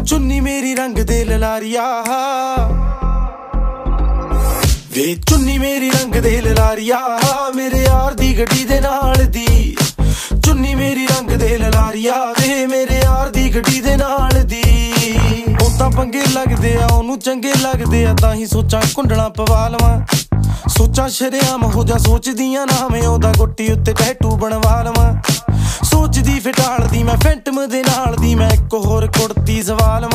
चुन्नी मेरी रंग दे ललारिया वे चुन्नी मेरी रंग दे ललारिया मेरे यार दी गड्डी दे नाल दी चुन्नी मेरी रंग दे ललारिया वे मेरे यार दी गड्डी दे नाल दी ओ तां पंगे लगदे आ ओनू चंगे लगदे आ तां ही सोचां कुंडला पवा लवां सोचां शरेआम हो जा सोचदियां ना मैं ओदा गोटी उत्ते टैटू बनवा लवां सोचदी फिटाल दी मैं फैंटम दे नाल दी मैं इक होर कुड़ती सवाल